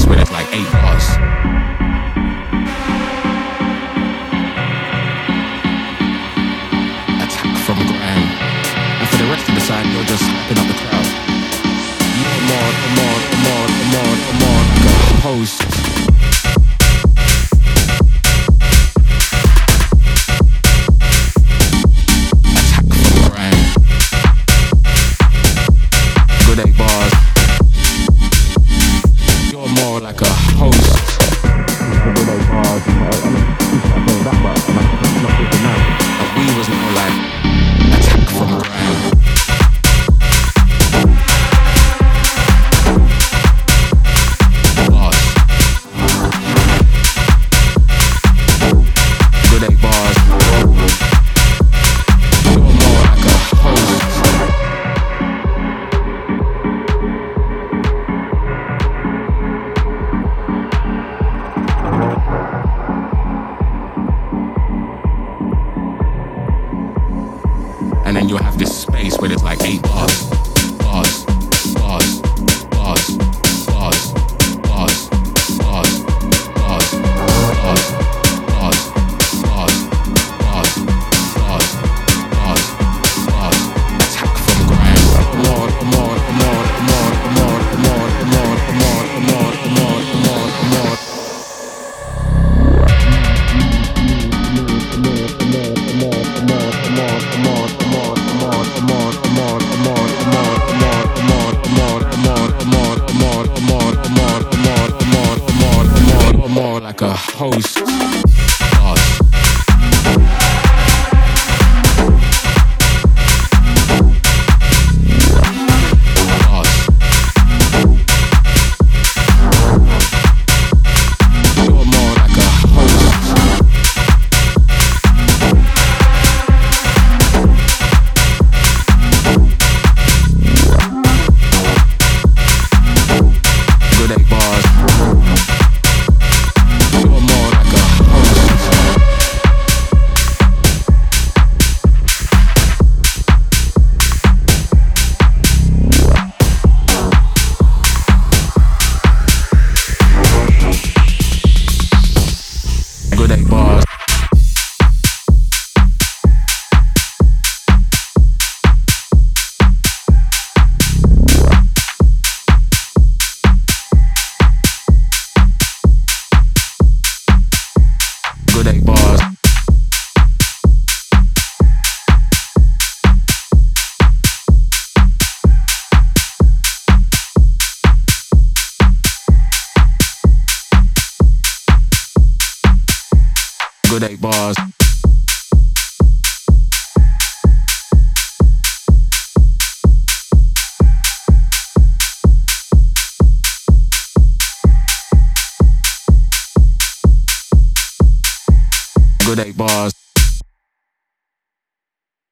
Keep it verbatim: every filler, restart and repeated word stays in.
space where there's like eight bars. Attack from ground. And for the rest of the side, you're just hyping up the crowd. You're more, more, more, more, more like a host. Like a host. And we was more like attack from around. Bars. Good eight bars. You're more like a host. And then you'll have this space where there's like eight bars, bars, bars, bars, bars, bars, bars, bars, bars, bars, bars, bars, bars, bars, bars. Attack from ground. More, more, more, more, more, more, more, more, more, more, more, more. More like a host.